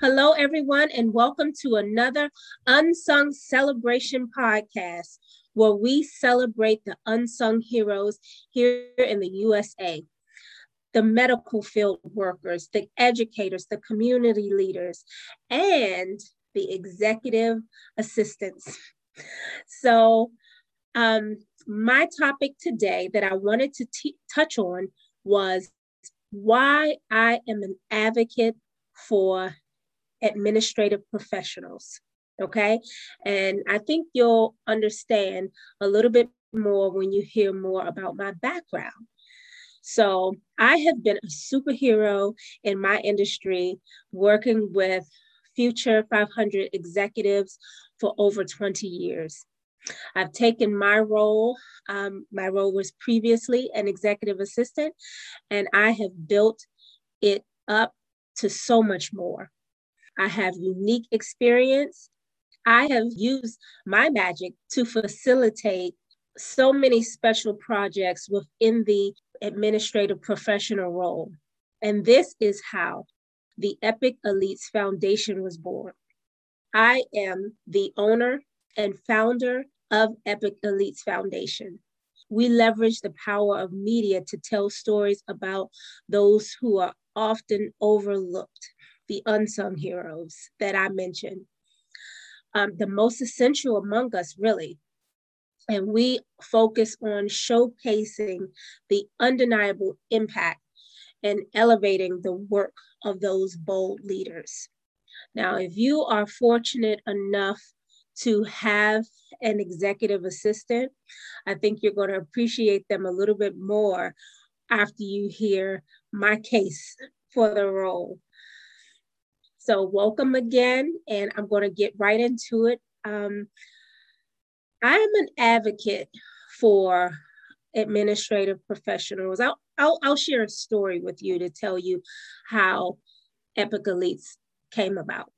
Hello, everyone, and welcome to another Unsung Celebration podcast, where we celebrate the unsung heroes here in the USA. The medical field workers, the educators, the community leaders, and the executive assistants. So, my topic today that I wanted to touch on was why I am an advocate for administrative professionals. Okay. And I think you'll understand a little bit more when you hear more about my background. So I have been a superhero in my industry, working with Future 500 executives for over 20 years. I've taken my role was previously an executive assistant, and I have built it up to so much more. I have unique experience. I have used my magic to facilitate so many special projects within the administrative professional role. And this is how the Epic Elites Foundation was born. I am the owner and founder of Epic Elites Foundation. We leverage the power of media to tell stories about those who are often overlooked, the unsung heroes that I mentioned, the most essential among us, really. And we focus on showcasing the undeniable impact and elevating the work of those bold leaders. Now, if you are fortunate enough to have an executive assistant, I think you're going to appreciate them a little bit more after you hear my case for the role. So welcome again, and I'm going to get right into it. I am an advocate for administrative professionals. I'll share a story with you to tell you how Epic Elites came about.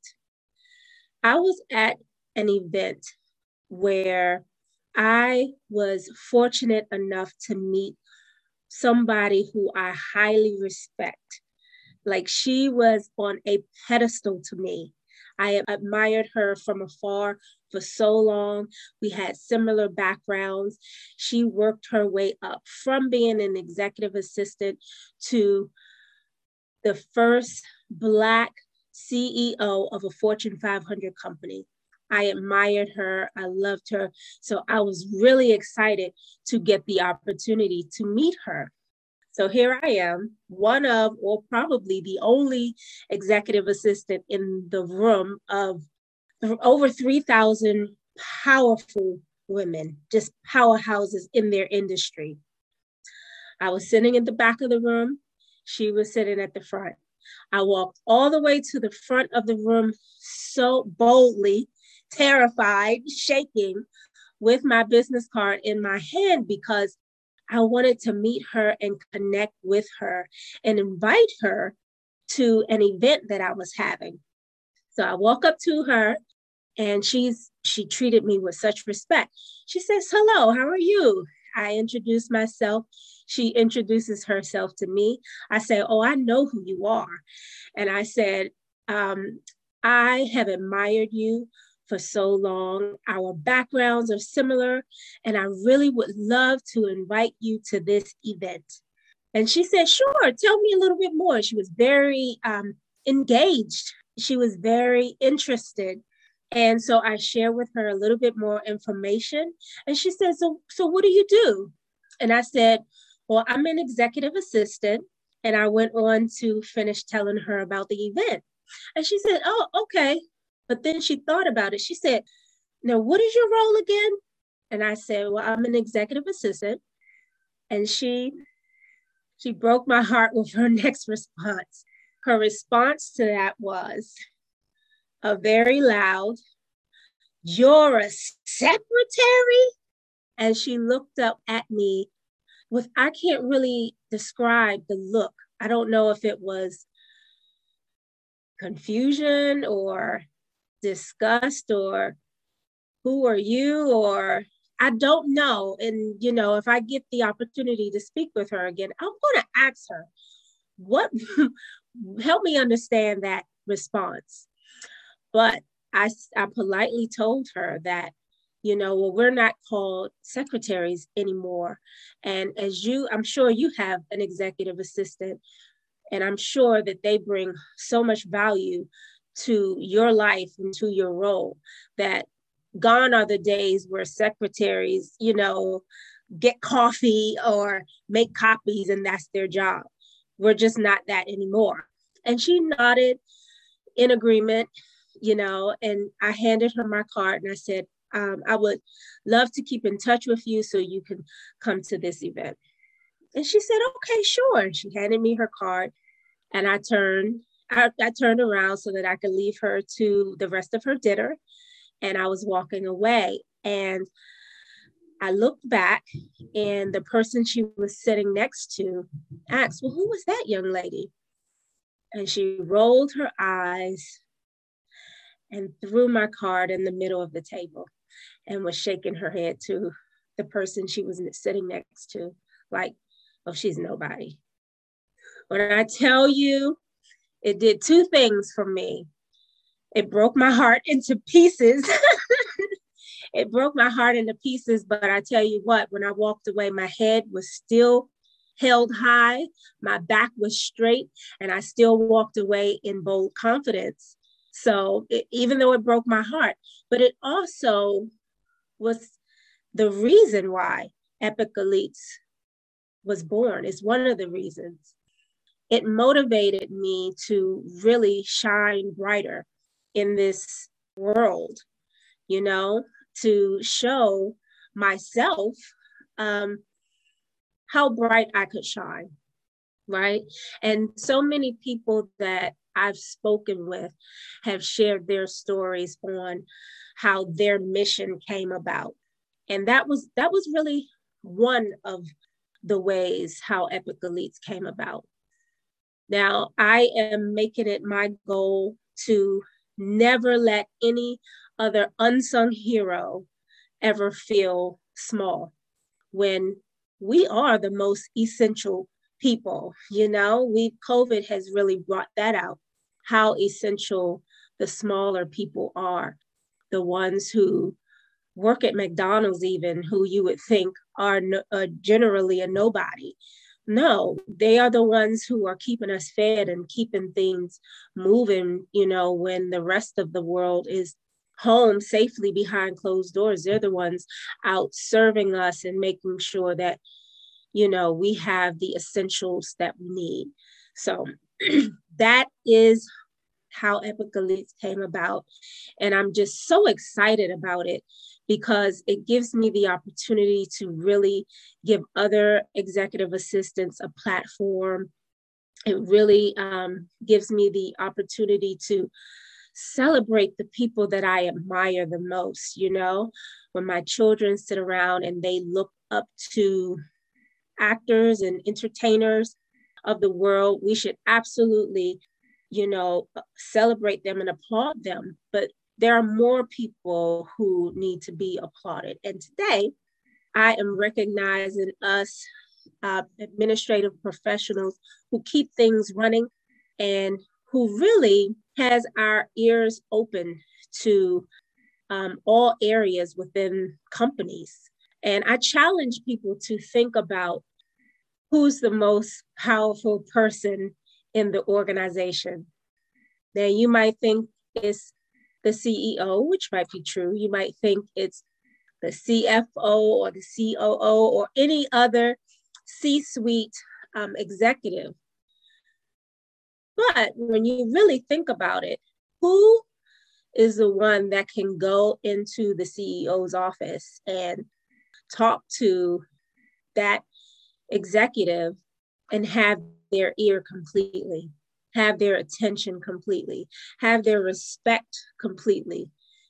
I was at an event where I was fortunate enough to meet somebody who I highly respect. Like, she was on a pedestal to me. I admired her from afar for so long. We had similar backgrounds. She worked her way up from being an executive assistant to the first Black CEO of a Fortune 500 company. I admired her. I loved her. So I was really excited to get the opportunity to meet her. So here I am, one of, or probably the only executive assistant in the room of over 3,000 powerful women, just powerhouses in their industry. I was sitting in the back of the room. She was sitting at the front. I walked all the way to the front of the room so boldly, terrified, shaking, with my business card in my hand, because I wanted to meet her and connect with her and invite her to an event that I was having. So I walk up to her, and she treated me with such respect. She says, "Hello, how are you?" I introduce myself. She introduces herself to me. I say, "Oh, I know who you are." And I said, "I have admired you for so long. Our backgrounds are similar, and I really would love to invite you to this event." And she said, "Sure, tell me a little bit more." She was very engaged. She was very interested. And so I shared with her a little bit more information. And she said, so what do you do?" And I said, "Well, I'm an executive assistant." And I went on to finish telling her about the event. And she said, "Oh, okay." But then she thought about it. She said, "Now, what is your role again?" And I said, "Well, I'm an executive assistant." And she broke my heart with her next response. Her response to that was a very loud, "You're a secretary?" And she looked up at me with, I can't really describe the look. I don't know if it was confusion or disgust or "Who are you?" or I don't know. And, if I get the opportunity to speak with her again, I'm going to ask her, what, help me understand that response. But I politely told her that, well, we're not called secretaries anymore. And I'm sure you have an executive assistant, and I'm sure that they bring so much value to your life and to your role, that gone are the days where secretaries, get coffee or make copies and that's their job. We're just not that anymore. And she nodded in agreement, and I handed her my card and I said, I would love to keep in touch with you so you can come to this event. And she said, okay, sure. And she handed me her card, and I turned around so that I could leave her to the rest of her dinner. And I was walking away, and I looked back, and the person she was sitting next to asked, well, who was that young lady? And she rolled her eyes and threw my card in the middle of the table and was shaking her head to the person she was sitting next to, like, oh, she's nobody. When I tell you, it did two things for me. It broke my heart into pieces. It broke my heart into pieces, but I tell you what, when I walked away, my head was still held high, my back was straight, and I still walked away in bold confidence. So even though it broke my heart, but it also was the reason why Epic Elites was born. It's one of the reasons. It motivated me to really shine brighter in this world, to show myself how bright I could shine, right? And so many people that I've spoken with have shared their stories on how their mission came about. And that was really one of the ways how Epic Elites came about. Now, I am making it my goal to never let any other unsung hero ever feel small when we are the most essential people. COVID has really brought that out, how essential the smaller people are, the ones who work at McDonald's, even, who you would think are generally a nobody. No, they are the ones who are keeping us fed and keeping things moving, when the rest of the world is home safely behind closed doors. They're the ones out serving us and making sure that, we have the essentials that we need. So that is how Epic Elites came about. And I'm just so excited about it because it gives me the opportunity to really give other executive assistants a platform. It really gives me the opportunity to celebrate the people that I admire the most. When my children sit around and they look up to actors and entertainers of the world, we should absolutely, celebrate them and applaud them. But there are more people who need to be applauded. And today, I am recognizing us administrative professionals who keep things running and who really has our ears open to all areas within companies. And I challenge people to think about who's the most powerful person in the organization. Now, you might think it's the CEO, which might be true. You might think it's the CFO or the COO or any other C-suite executive. But when you really think about it, who is the one that can go into the CEO's office and talk to that executive and have their ear completely, have their attention completely, have their respect completely?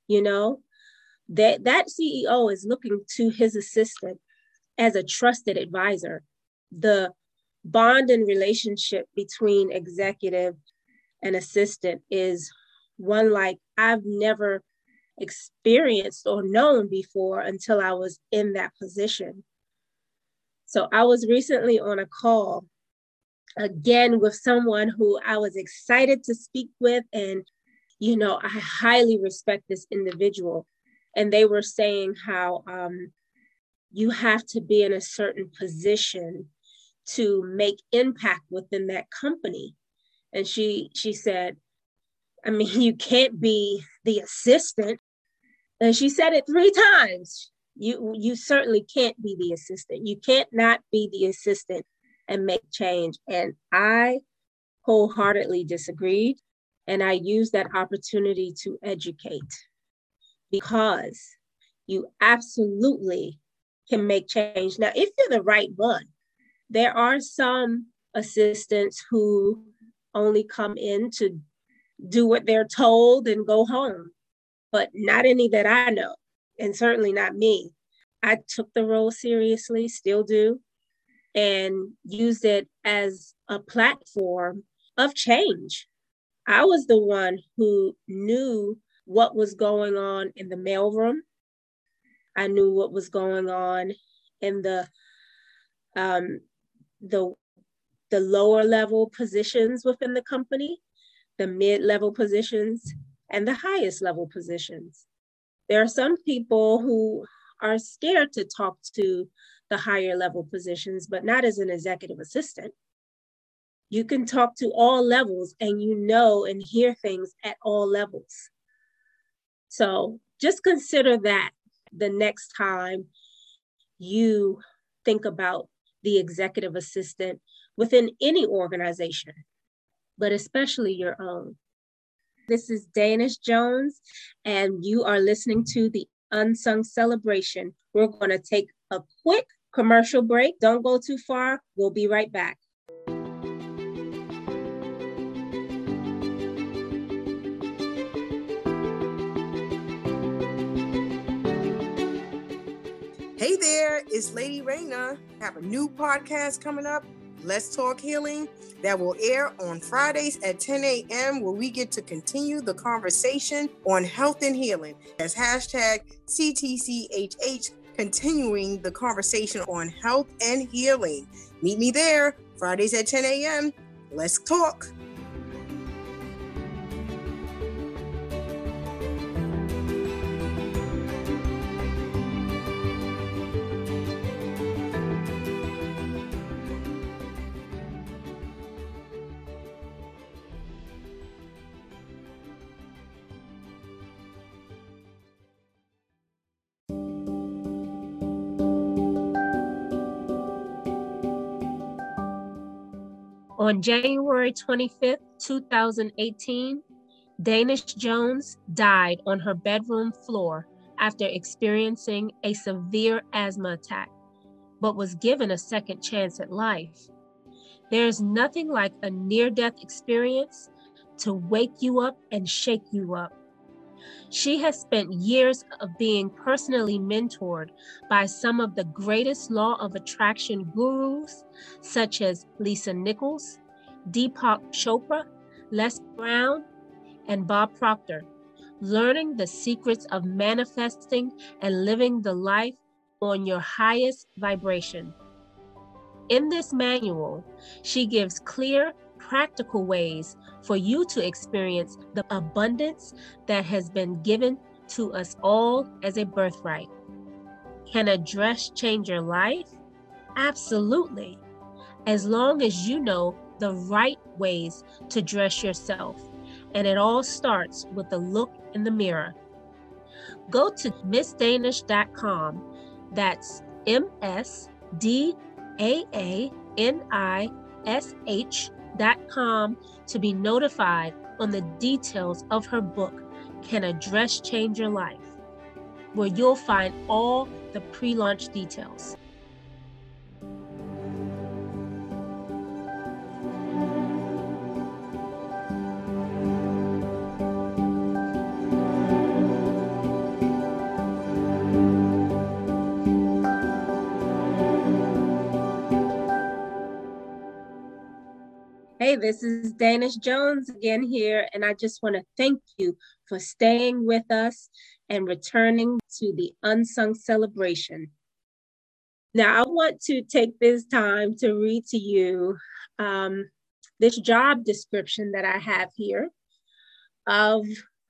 That CEO is looking to his assistant as a trusted advisor. The bond and relationship between executive and assistant is one like I've never experienced or known before until I was in that position. So I was recently on a call again with someone who I was excited to speak with, and I highly respect this individual. And they were saying how you have to be in a certain position to make impact within that company. And she said, I mean, you can't be the assistant. And she said it 3 times. You certainly can't be the assistant. You can't not be the assistant and make change. And I wholeheartedly disagreed. And I used that opportunity to educate, because you absolutely can make change. Now, if you're the right one, there are some assistants who only come in to do what they're told and go home, but not any that I know, and certainly not me. I took the role seriously, still do, and used it as a platform of change. I was the one who knew what was going on in the mailroom. I knew what was going on in the lower level positions within the company, the mid-level positions, and the highest level positions. There are some people who are scared to talk to the higher level positions, but not as an executive assistant. You can talk to all levels and and hear things at all levels. So just consider that the next time you think about the executive assistant within any organization, but especially your own. This is Danish Jones, and you are listening to the Unsung Celebration. We're going to take a quick commercial break. Don't go too far. We'll be right back. Hey there, it's Lady Raina. I have a new podcast coming up, Let's Talk Healing, that will air on Fridays at 10 a.m. where we get to continue the conversation on health and healing. That's hashtag CTCHH, continuing the conversation on health and healing. Meet me there, Fridays at 10 a.m. Let's talk. On January 25th, 2018, Danish Jones died on her bedroom floor after experiencing a severe asthma attack, but was given a second chance at life. There is nothing like a near-death experience to wake you up and shake you up. She has spent years of being personally mentored by some of the greatest law of attraction gurus, such as Lisa Nichols, Deepak Chopra, Les Brown, and Bob Proctor, learning the secrets of manifesting and living the life on your highest vibration. In this manual, she gives clear, practical ways for you to experience the abundance that has been given to us all as a birthright. Can a dress change your life? Absolutely, as long as you know the right ways to dress yourself. And it all starts with the look in the mirror. Go to MissDanish.com. That's MSDAANISH.com to be notified on the details of her book, Can a Dress Change Your Life?, where you'll find all the pre-launch details. Hey, this is Danish Jones again here, and I just want to thank you for staying with us and returning to the Unsung Celebration. Now, I want to take this time to read to you this job description that I have here of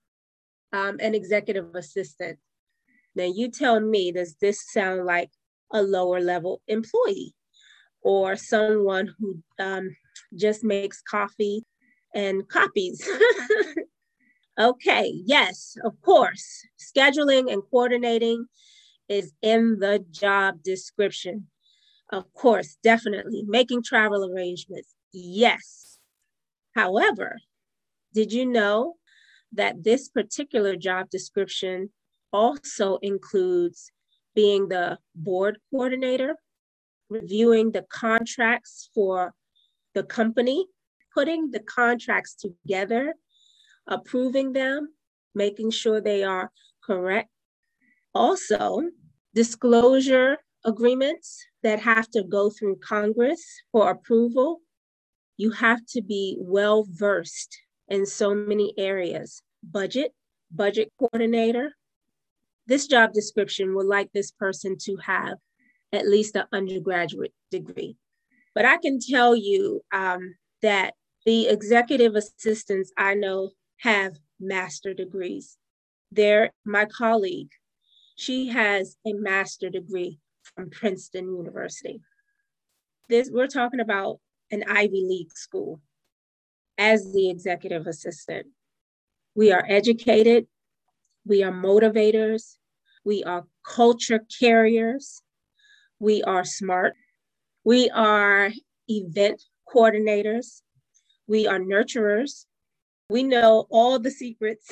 an executive assistant. Now you tell me, does this sound like a lower level employee or someone who just makes coffee and copies? Okay, yes, of course. Scheduling and coordinating is in the job description. Of course, definitely. Making travel arrangements, yes. However, did you know that this particular job description also includes being the board coordinator, reviewing the contracts for the company, putting the contracts together, approving them, making sure they are correct. Also, disclosure agreements that have to go through Congress for approval. You have to be well versed in so many areas. Budget coordinator. This job description would like this person to have at least an undergraduate degree. But I can tell you that the executive assistants I know have master degrees. My colleague, she has a master degree from Princeton University. We're talking about an Ivy League school as the executive assistant. We are educated, we are motivators, we are culture carriers, we are smart, we are event coordinators, we are nurturers, we know all the secrets,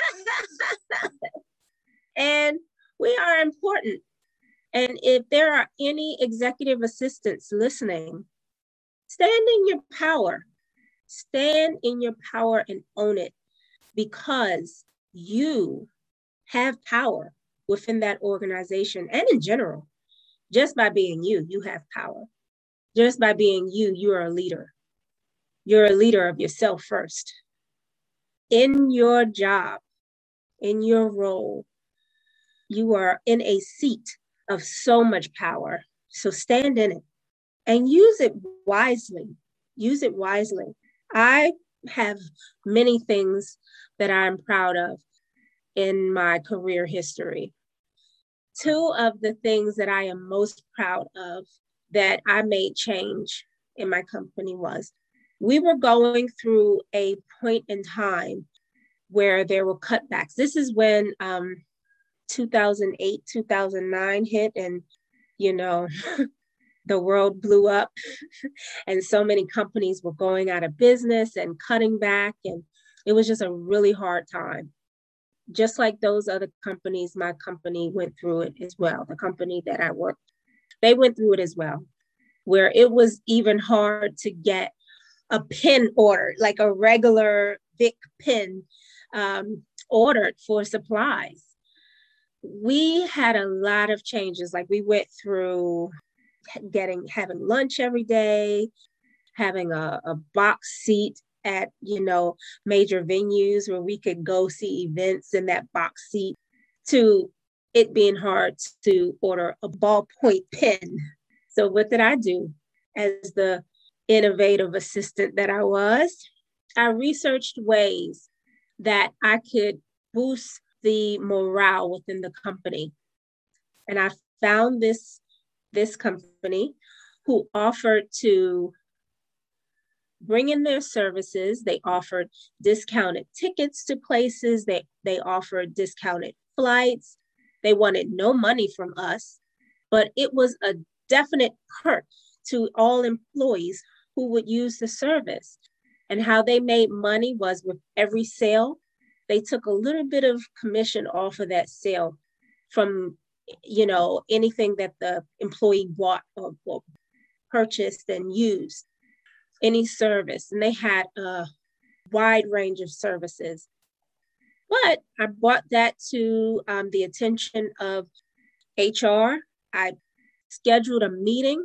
and we are important. And if there are any executive assistants listening, stand in your power. Stand in your power and own it, because you have power within that organization and in general. Just by being you, you have power. Just by being you, you are a leader. You're a leader of yourself first. In your job, in your role, you are in a seat of so much power. So stand in it and use it wisely. Use it wisely. I have many things that I'm proud of in my career history. Two of the things that I am most proud of that I made change in my company was we were going through a point in time where there were cutbacks. This is when 2008, 2009 hit, and, the world blew up and so many companies were going out of business and cutting back. And it was just a really hard time. Just like those other companies, my company went through it as well. The company that I worked, they went through it as well, where it was even hard to get a pen ordered, like a regular Bic pen ordered for supplies. We had a lot of changes. Like we went through having lunch every day, having a box seat at, major venues where we could go see events in that box seat, to it being hard to order a ballpoint pen. So what did I do? As the innovative assistant that I was, I researched ways that I could boost the morale within the company. And I found this company who offered to bring in their services. They offered discounted tickets to places. They offered discounted flights. They wanted no money from us, but it was a definite perk to all employees who would use the service. And how they made money was with every sale, they took a little bit of commission off of that sale from, anything that the employee bought or purchased and used, any service. And they had a wide range of services. But I brought that to the attention of HR. I scheduled a meeting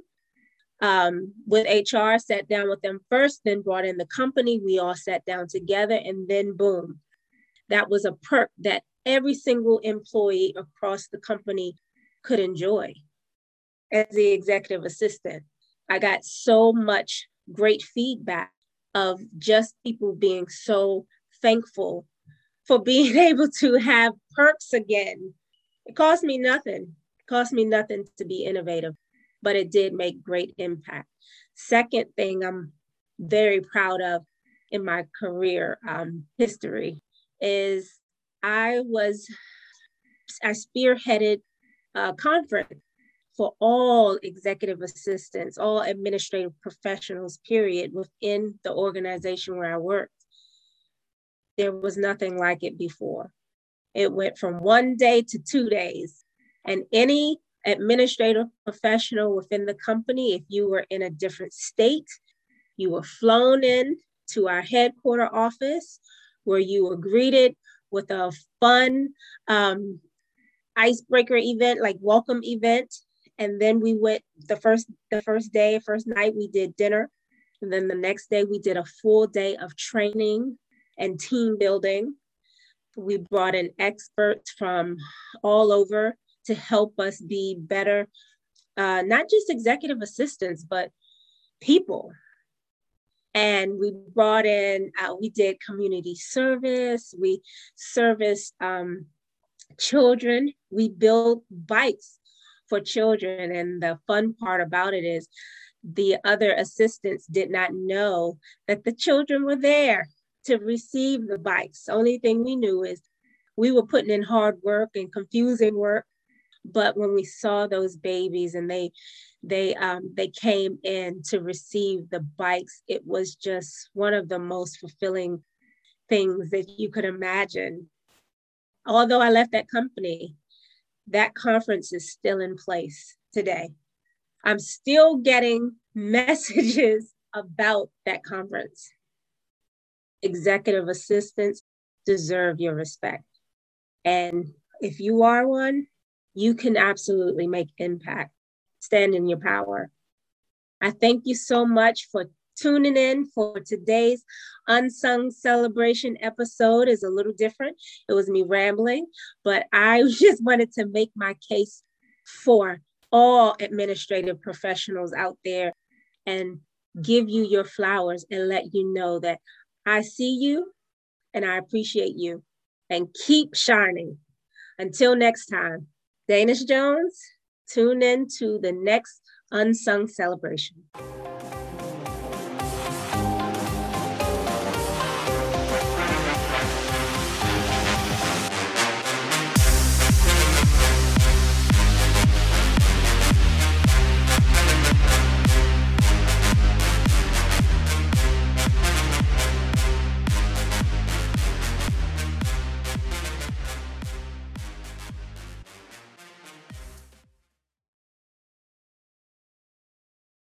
with HR, sat down with them first, then brought in the company. We all sat down together, and then boom, that was a perk that every single employee across the company could enjoy. As the executive assistant, I got so much great feedback of just people being so thankful for being able to have perks again. It cost me nothing. It cost me nothing to be innovative, but it did make great impact. Second thing I'm very proud of in my career history is I spearheaded a conference for all executive assistants, all administrative professionals, period, within the organization where I worked. There was nothing like it before. It went from 1 day to 2 days. And any administrative professional within the company, if you were in a different state, you were flown in to our headquarter office where you were greeted with a fun icebreaker event, like welcome event. And then we went the first night we did dinner. And then the next day we did a full day of training and team building. We brought in experts from all over to help us be better, not just executive assistants, but people. And we brought in, we did community service, we serviced children, we built bikes for children. And the fun part about it is the other assistants did not know that the children were there to receive the bikes. The only thing we knew is we were putting in hard work and confusing work. But when we saw those babies and they came in to receive the bikes, it was just one of the most fulfilling things that you could imagine. Although I left that company, that conference is still in place today. I'm still getting messages about that conference. Executive assistants deserve your respect. And if you are one, you can absolutely make impact. Stand in your power. I thank you so much for tuning in for today's Unsung Celebration episode. Is a little different. It was me rambling, but I just wanted to make my case for all administrative professionals out there and give you your flowers and let you know that I see you and I appreciate you, and keep shining. Until next time, Danish Jones, tune in to the next Unsung Celebration.